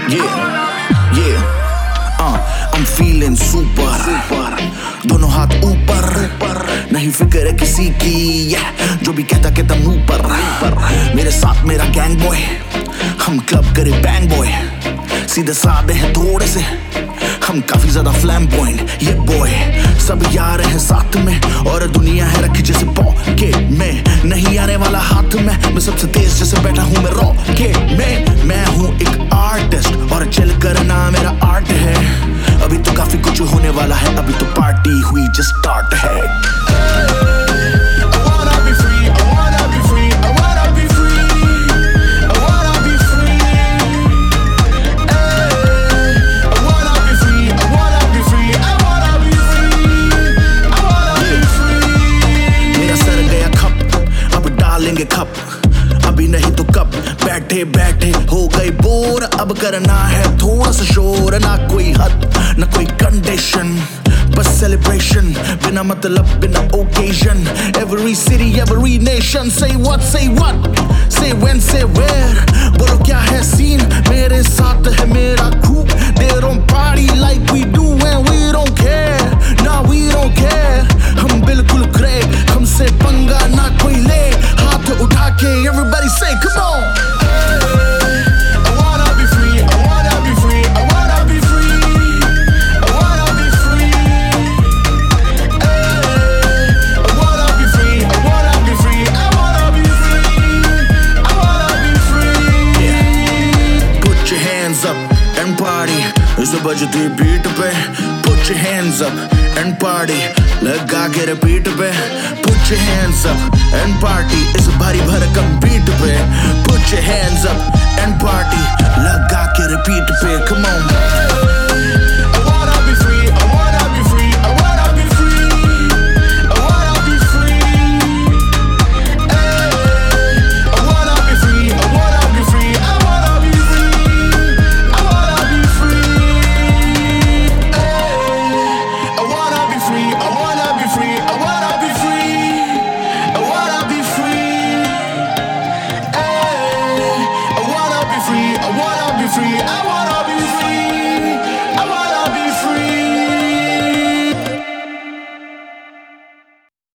Yeah, yeah, I'm feeling super. दोनों हाथ ऊपर, नहीं फिक्र है किसी की, जो भी कहता कहता मुंह पर। मेरे साथ मेरा गैंग बॉय, हम क्लब करे बैंग बॉय। सीधे साधे हैं थोड़े से, हम काफी ज्यादा फ्लैम्बॉयंट। ये बॉय सब यार हैं साथ में, और दुनिया है रखी जैसे पॉकेट में। नहीं आने वाला हाथ में, मैं सबसे तेज जैसे बैठा हूँ मैं रॉकेट में। मैं हूँ एक आर्टिस्ट और चिल करना मेरा आर्ट है। अभी तो काफी कुछ होने वाला है, अभी तो पार्टी हुई जस्ट स्टार्ट है। खप अभी नहीं तो कब, बैठे बैठे हो गए बोर। अब करना है थोड़ा सा शोर, ना कोई हद ना कोई कंडीशन, बस सेलिब्रेशन बिना मतलब बिना occasion. Every city, every nation, say what, say when, say where। बोलो क्या है सीन, मेरे साथ है मेरा group. They don't party like we do and we don't care, nah we don't care। हम बिल्कुल ग्रे, हमसे पंगा ना कोई ले। हाथ उठा के everybody say come on। इस बजती बीट पे put your hands up and party, लगा के रिपीट पे put your hands up and party। इस भारी भरकम बीट पे put your hands up